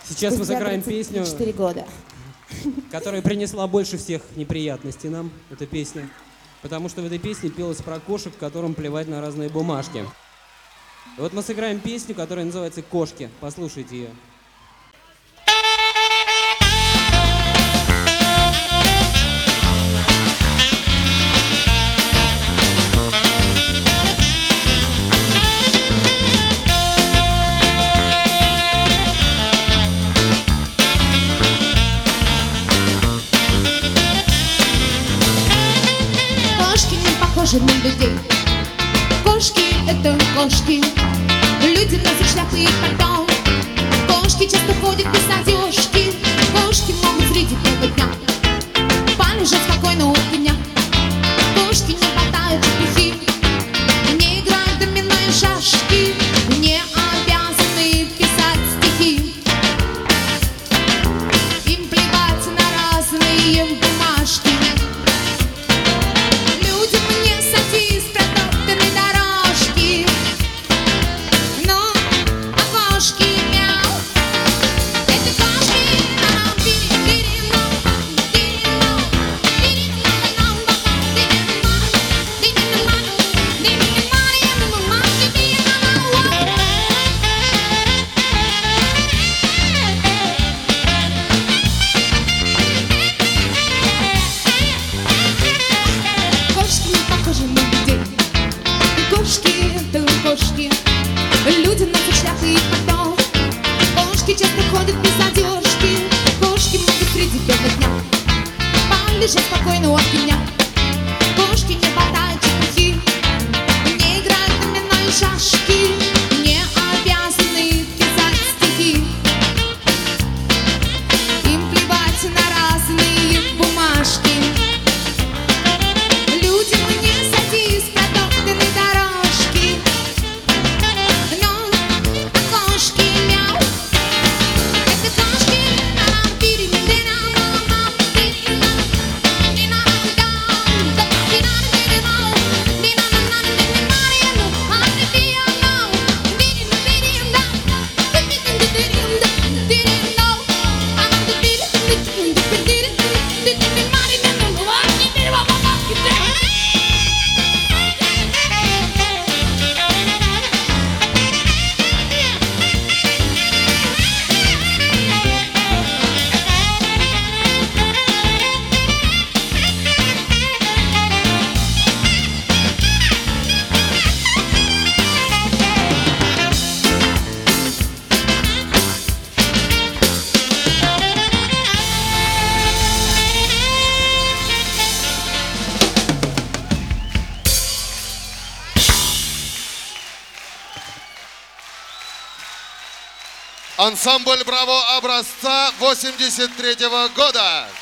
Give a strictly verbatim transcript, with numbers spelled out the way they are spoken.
Сейчас мы сыграем песню, четыре года. которая принесла больше всех неприятностей нам, эта песня. Потому что в этой песне пелось про кошек, которым плевать на разные бумажки. И вот мы сыграем песню, которая называется «Кошки». Послушайте ее. Похожи на людей. Кошки — это кошки. Люди носят шляпы и пальто. Кошки часто ходят без одежки. Кошки могут среди бела дня полежать спокойно у огня. Кошки не болтают чепухи, не играют в домино и шашки, не обязаны писать стихи. Им плевать на разные бумажки. Кошки, люди носят шляпы и пальто. Кошки часто ходят без одежки. Кошки могут среди бела дня полежать спокойно у огня. Кошки не болтают чепухи, не играют в домино и шашки, не обязаны писать стихи. Им плевать на разные бумажки. Людям не садись в протоптанной дорожке. Ансамбль «Браво» образца восемьдесят третьего года.